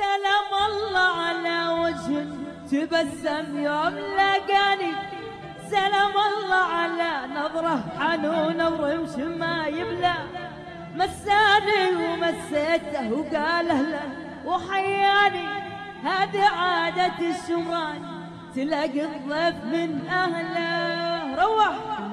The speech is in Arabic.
سلام الله على وجه تبسم يوم لقاني، سلام الله على نظرة حنونة ورمش ما يبلى، مساني ومسيته وقال اهلا وحياني، هذه عادة الشمران تلاقي الضيف من اهله. روح